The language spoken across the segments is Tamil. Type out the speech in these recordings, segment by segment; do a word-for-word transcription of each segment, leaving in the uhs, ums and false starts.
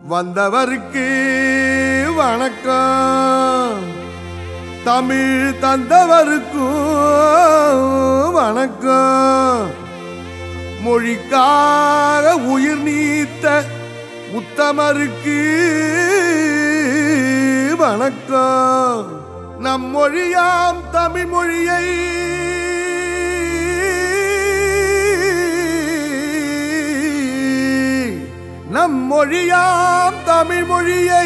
வந்தவருக்கு வணக்கம், தமிழ் தந்தவருக்கும் வணக்கம், மொழிக்காக உயிர் நீத்த உத்தமருக்கு வணக்கம். நம் மொழியாம் தமிழ் மொழியை நம் மொழியாம் தமிழ் மொழியை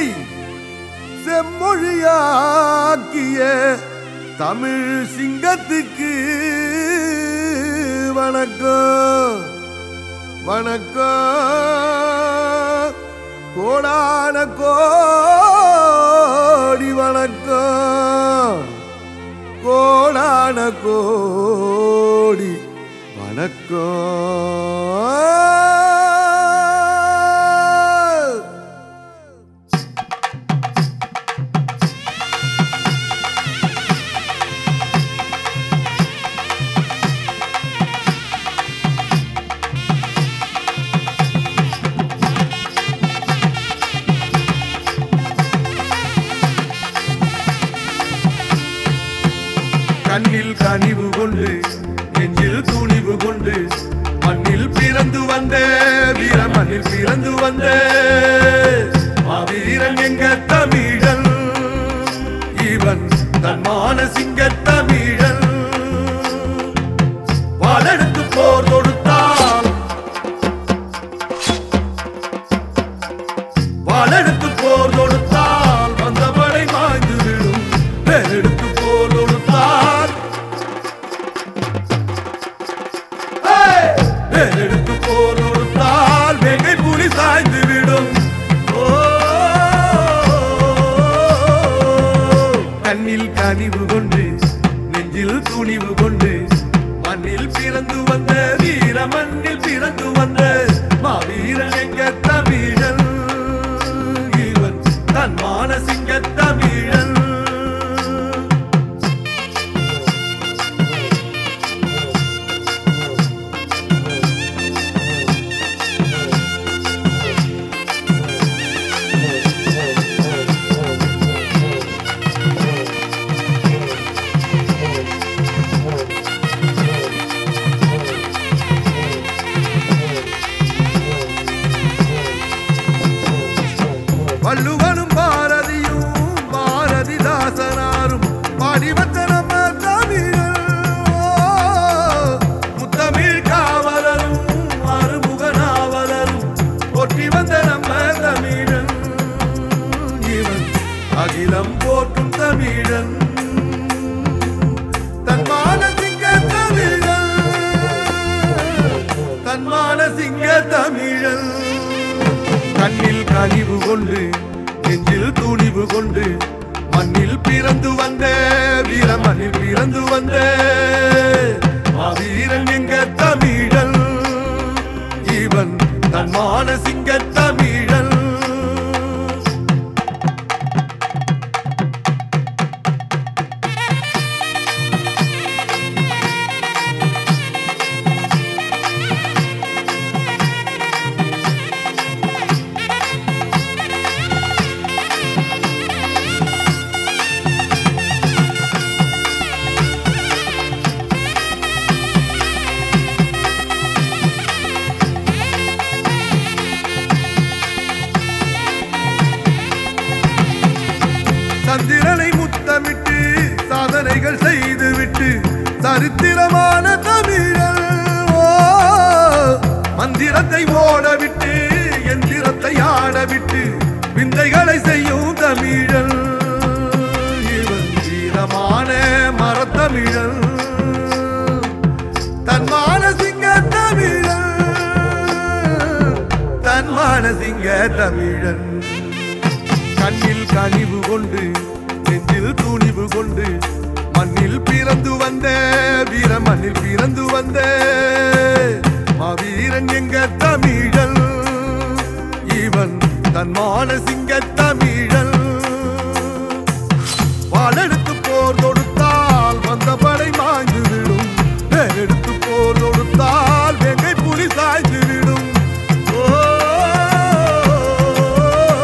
செம்மொழியாக்கிய தமிழ் சிங்கத்துக்கு வணக்கம் வணக்கம். கோடான கோடி வணக்கம், கோடான கோடி வணக்கம். கண்ணில் கனிவு கொண்டு நெஞ்சில் துணிவு கொண்டு மண்ணில் பிறந்து வந்த வீர மண்ணில் பிறந்து வந்த மாவீரன் எங்க தமிழன், இவன் தன்மான சிங்க தமிழன். வாழெடுத்து போர் தொடுத்தால் வாழெடுத்து போர் தொடுத்தால் வந்த படை மாய்ந்து விடும். பேரெடுத்து போர் தொடுத்தால் எடுத்து போர் தொடுத்தால் வேங்கை புலி சாய்ந்து விடும். கண்ணில் கனிவு கொண்டு நெஞ்சில் துணிவு கொண்டு மண்ணில் பிறந்து வந்த வீர மண்ணில் பிறந்து வந்த மாவீரன் எங்க தமிழன், இவன் தன்மான சிங்க தமிழன். வள்ளுவனும் பாரதியும் பாரதிதாசனாரும் பாடிவத்த நம்ம தமிழன். முத்தமிழ் காவலரும் அறுமுக நாவலரும் போற்றி வந்த நம்ம தமிழன், இவன் அகிலம் போற்றும் தமிழன். தன்மான சிங்க தமிழன், தன்மான சிங்க தமிழன். கண்ணில் கனிவு கொண்டு நெஞ்சில் துணிவு கொண்டு மண்ணில் பிறந்து வந்த வீர மண்ணில் பிறந்து வந்த மாவீரன் எங்க தமிழன், இவன் தன்மான சிங்க தமிழன். சந்திரனை முத்தமிட்டு சாதனைகள் செய்துவிட்டு சரித்திரமான தமிழன். மந்திரத்தை ஓடவிட்டு எந்திரத்தை ஆடவிட்டு விந்தைகளை செய்யும் தமிழன், இவன் வீரமான மரத்தமிழன். தன்மான சிங்க தமிழன், தன்மான சிங்க தமிழன். கண்ணில் கனிவு கொண்டு நெஞ்சில் துணிவு கொண்டு மண்ணில் பிறந்து வந்த வீர மண்ணில் பிறந்து வந்த மாவீரன் எங்க தமிழன், இவன் தன்மான சிங்க தமிழன். வாழெடுத்து போர் தொடுத்தால் வந்த படை மாய்ந்து விடும். பேரெடுத்து போர் தொடுத்தால் வேங்கை புலி சாய்ந்து விடும். ஓ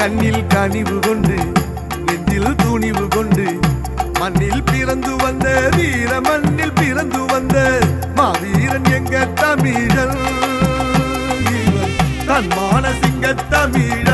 கண்ணில் கனிவு கொண்டு நெஞ்சில் துணிவு கொண்டு மண்ணில் பிறந்து வந்த வீர மண்ணில் பிறந்து வந்த மாவீரன் எங்க தமிழன் தன்மான சிங்க தமிழ்